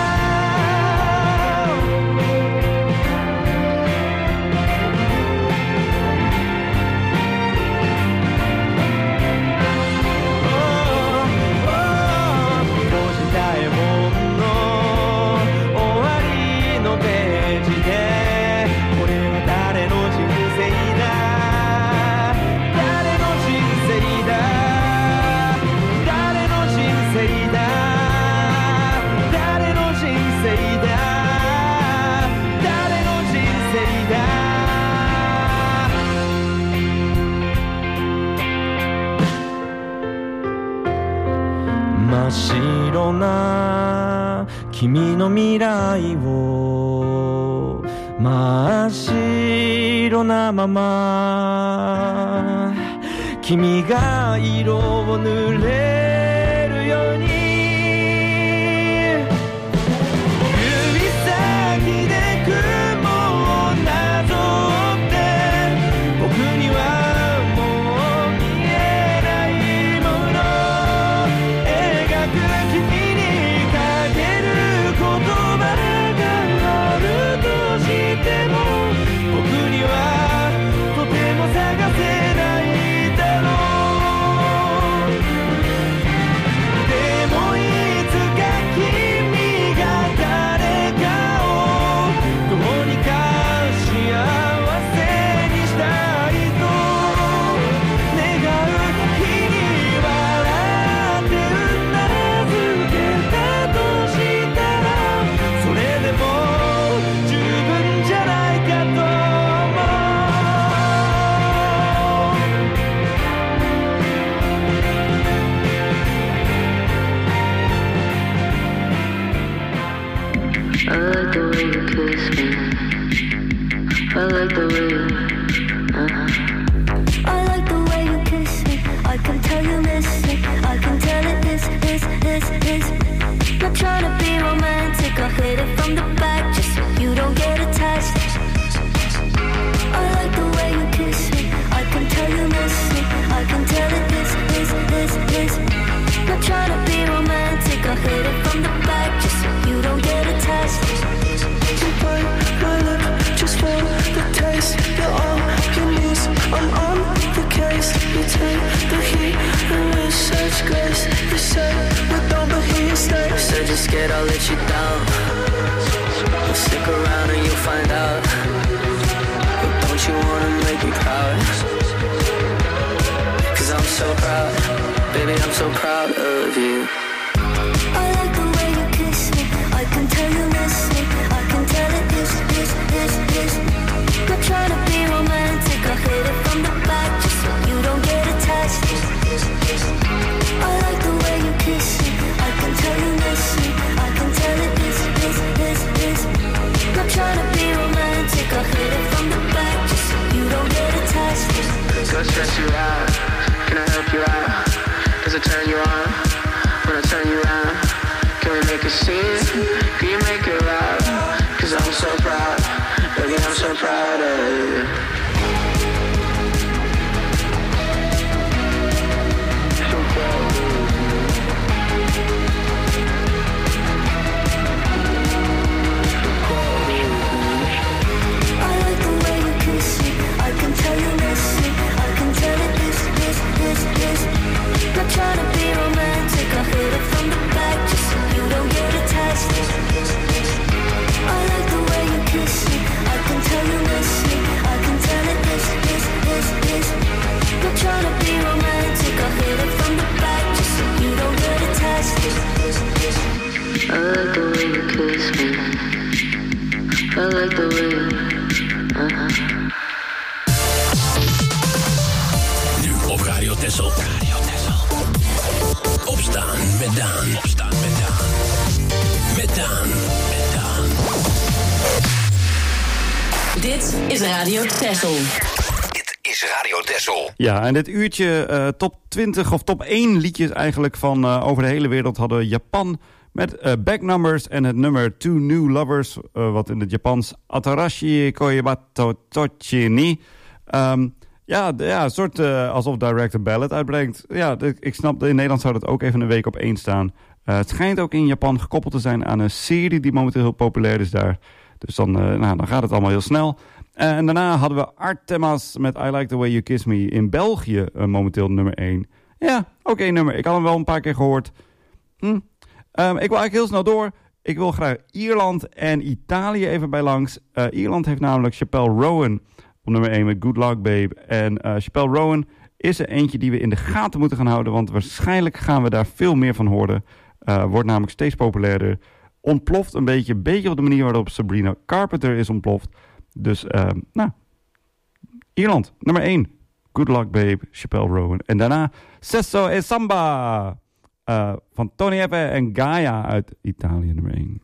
Speaker 21: 閉じた絵本の終わりのページでこれは誰の人生だ誰の人生だ誰の人生だ誰の人生だ誰の人生だ真っ白な君の未来を真っ白色なまま君が色を塗れるように指先で雲をなぞって僕にはもう見えないもの描く君にかける言葉があるとしても僕にはとても探せないだろうでもいつか君が誰かをどうにか幸せにしたいと願う日に笑ってうなずけたとしたらそれでも十分じゃないかと思う
Speaker 11: I like the way you kiss me. I like the way you, uh-huh. I like the way you kiss me. I can tell you miss it. I can tell it is, is, is, is. Not trying to be romantic. I'll hit it from the back just so you don't get attached. I like the way you kiss me. I can tell you miss it. I can tell it is, is, is, is. Not trying to be romantic. I'll hit it from the back just so you don't get attached.
Speaker 17: You bite my lip just for the taste. You're all you need. I'm on the case. You take the heat and with such grace. You say we don't, but he stays.
Speaker 11: Said you're scared I'll let you down. Well, stick around and you'll find out. But don't you wanna make me proud? Cause I'm so proud. Baby, I'm so proud of you. I like the way you kiss me. I can tell you miss me. I can tell it is, is, is, is. Not trying to be romantic. I'll hit it from the back just so you don't get attached. I like the way you kiss me. I can tell you miss me. I can tell it is, is, is, is. Not trying to be romantic. I'll hit it from the back just so you don't get attached.
Speaker 17: Go stress you out. Can I help you out? Does it turn you on? When I turn you around, can we make a scene? Can you make it loud? Cause I'm so proud, baby, I'm so proud of you. So proud of you.
Speaker 11: I like the way you kiss me. I can tell you miss me. I can tell it is, is, is, is. Not trying to be romantic. I'll hit it from the back just so you don't get attached. I like the way you kiss me. I can tell you miss me. I can tell it is, is, is, is. Not trying to be romantic. I'll hit it from the back just so you don't get attached. I like the way you kiss me. I like the way you, uh-huh.
Speaker 7: Nu op Radio Texel. Radio Texel. Opstaan met Daan. Opstaan met Daan. Met Daan. Met Daan.
Speaker 5: Dit is Radio Texel.
Speaker 7: Dit is Radio Texel.
Speaker 10: Ja, en dit uurtje uh, top twintig of top één liedjes eigenlijk van uh, over de hele wereld hadden we Japan met uh, Backnumbers en het nummer Two New Lovers, uh, wat in het Japans Atarashi Koibato Tochi ni. Um, ja, d- ja, een soort uh, alsof Direct a Ballad uitbrengt. Ja, d- ik snap, in Nederland zou dat ook even een week op één staan. Uh, het schijnt ook in Japan gekoppeld te zijn aan een serie die momenteel heel populair is daar. Dus dan, uh, nou, dan gaat het allemaal heel snel. Uh, en daarna hadden we Artemas met I Like The Way You Kiss Me in België, uh, momenteel nummer één. Ja, oké okay, nummer. Ik had hem wel een paar keer gehoord. Hm. Um, ik wil eigenlijk heel snel door. Ik wil graag Ierland en Italië even bij langs. Uh, Ierland heeft namelijk Chappelle Rowan op nummer één met Good Luck Babe. En uh, Chappelle Rowan is er eentje die we in de gaten moeten gaan houden, want waarschijnlijk gaan we daar veel meer van horen. Uh, wordt namelijk steeds populairder. Ontploft een beetje, beetje op de manier waarop Sabrina Carpenter is ontploft. Dus, uh, nou, Ierland, nummer één. Good Luck Babe, Chappelle Rowan. En daarna Sesso e Samba uh, van Tony Effe en Gaia uit Italië, nummer één.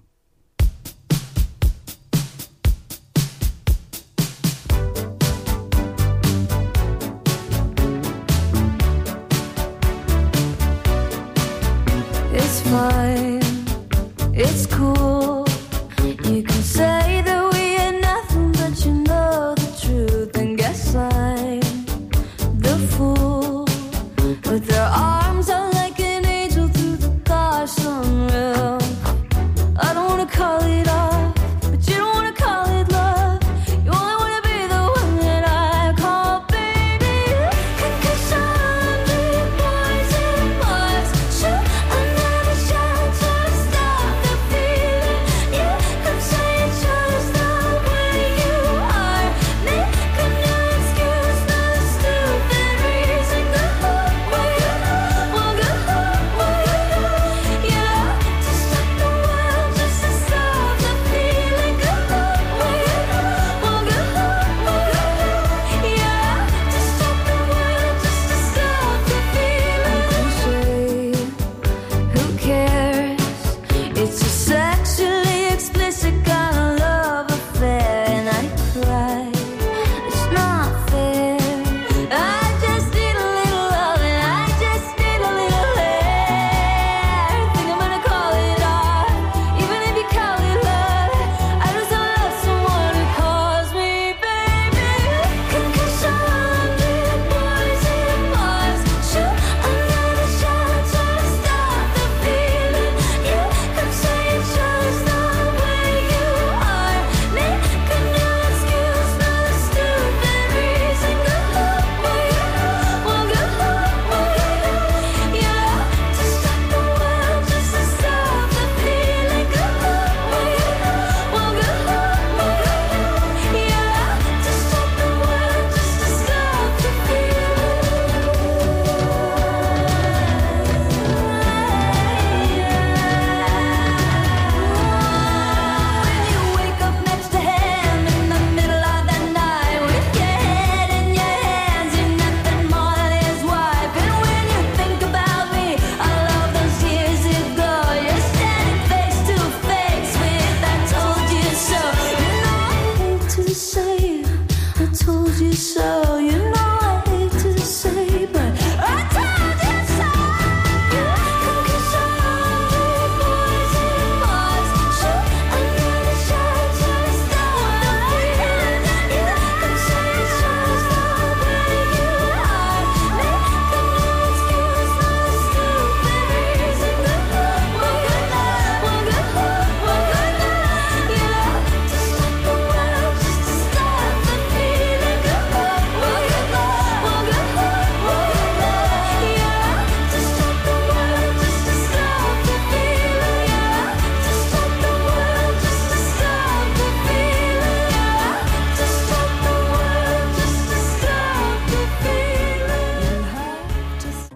Speaker 11: so. You know I hate to say, but I told you so. Come kiss all the boys and boys. Shoot another shot to stop the feeling. Come say it's just the way you are. Make up no excuse, no stupid reason. Good luck, well, good luck, well, good luck, well, good luck. You love to stop the world just to stop the feeling. Good luck, well, good luck, well, good luck, well, good luck. You love to stop the world just to stop the feeling. You love to stop the world just to stop the feeling. You love to stop the world just to stop the feeling. You have to stop.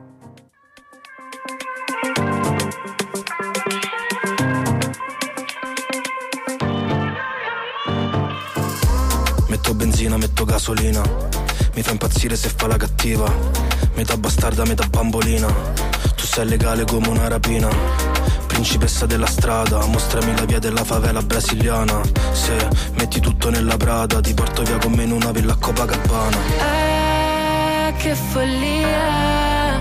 Speaker 13: Metto benzina, metto gasolina. Mi fa impazzire se fa la cattiva. Metà bastarda, metà bambolina. Tu sei legale come una rapina. Principessa della strada, mostrami la via della favela brasiliana. Se metti tutto nella Prada, ti porto via con me in una villa a Copacabana.
Speaker 11: Ah, che follia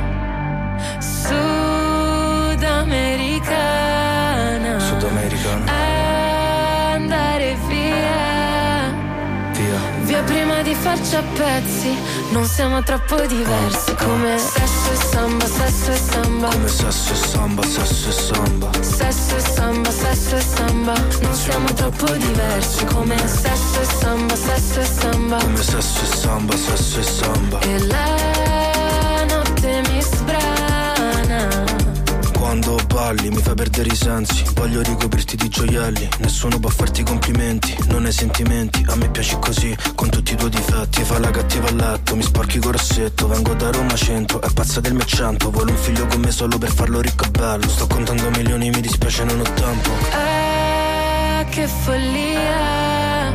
Speaker 11: sudamericana.
Speaker 13: Sudamericana.
Speaker 11: Andare via,
Speaker 13: via,
Speaker 11: via prima di farci a pezzi. Non siamo troppo diversi come sesso e samba, sesso e samba.
Speaker 13: Come sesso e samba, sesso e samba.
Speaker 11: Sesso e samba, sesso e samba. Non siamo troppo diversi come sesso e samba, sesso e samba.
Speaker 13: Come sesso e samba, sesso e samba.
Speaker 11: E la notte mi sbrana.
Speaker 13: Quando balli mi fai perdere i sensi. Voglio ricoprirti di gioielli. Nessuno può farti complimenti. Non hai sentimenti, a me piaci così, con tutti i tuoi difetti. Fa la cattiva a letto, mi sporchi col rossetto. Vengo da Roma centro, è pazza del mio cento. Vuole un figlio con me solo per farlo ricco e bello. Sto contando milioni, mi dispiace, non ho tempo.
Speaker 11: Ah, che follia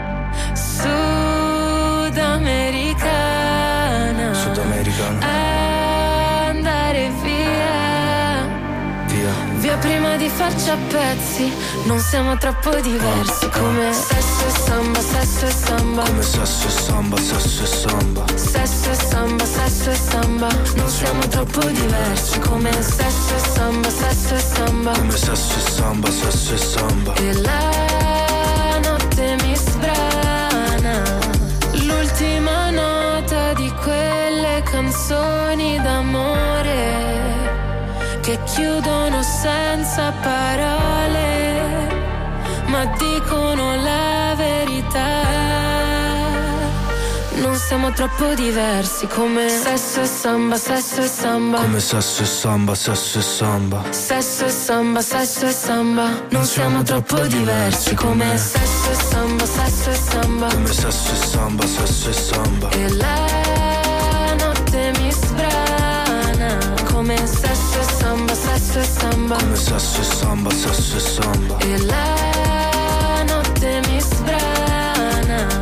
Speaker 11: sudamericana.
Speaker 13: Sudamericana.
Speaker 11: Andare via,
Speaker 13: via,
Speaker 11: via prima di farci a pezzi. Non siamo troppo diversi come sesso e samba, sesso e samba.
Speaker 13: Come sesso e samba, sesso e samba.
Speaker 11: Sesso e samba, sesso e samba. Non siamo troppo diversi come sesso e samba, sesso e samba.
Speaker 13: Come sesso e samba, sesso e samba.
Speaker 11: E la notte mi sbrana. L'ultima nota di quelle canzoni d'amore che chiudono senza parole, ma dicono la verità. Non siamo troppo diversi come sesso e samba, sesso e samba.
Speaker 13: Come sesso e samba, sesso e samba.
Speaker 11: Sesso e samba, sesso e samba. Non siamo troppo diversi come sesso e samba, sesso e samba.
Speaker 13: Come sesso e samba, sesso e samba.
Speaker 11: E la notte mi sbrana come sesso e samba, sesso e samba.
Speaker 13: Come sesso e samba, sesso e samba.
Speaker 11: E la notte mi sbrana.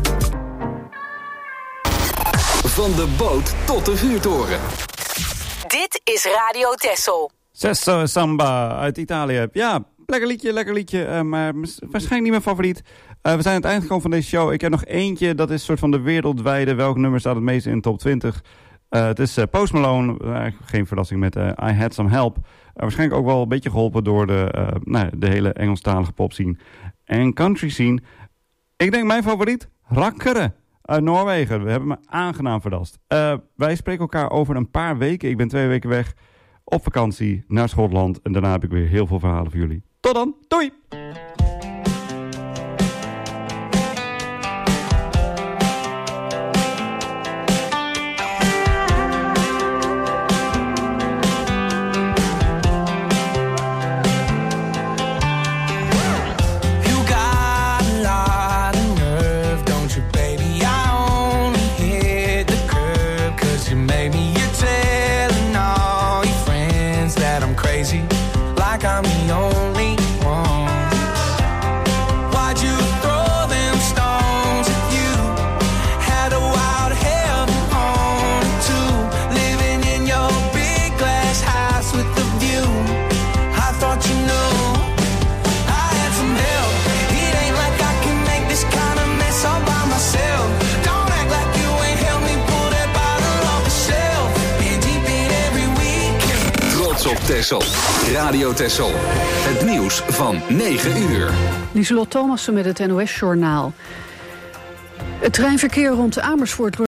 Speaker 4: Van de boot tot de vuurtoren.
Speaker 5: Dit is Radio Texel.
Speaker 10: Sesso e Samba uit Italië. Ja, lekker liedje, lekker liedje. Uh, maar waarschijnlijk niet mijn favoriet. Uh, we zijn aan het eind gekomen van deze show. Ik heb nog eentje, dat is een soort van de wereldwijde. Welk nummer staat het meest in de top twintig? Uh, het is uh, Post Malone. Uh, geen verrassing met uh, I Had Some Help. Uh, waarschijnlijk ook wel een beetje geholpen door de, uh, nou, de hele Engelstalige popscene en country scene. Ik denk mijn favoriet, Rakkeren. Uit Noorwegen. We hebben me aangenaam verrast. Uh, wij spreken elkaar over een paar weken. Ik ben twee weken weg op vakantie naar Schotland. En daarna heb ik weer heel veel verhalen voor jullie. Tot dan. Doei!
Speaker 19: Like I'm the only one.
Speaker 4: Texel. Radio Texel. Het nieuws van negen uur.
Speaker 1: Lieselot Thomassen met het N O S-journaal. Het treinverkeer rond Amersfoort wordt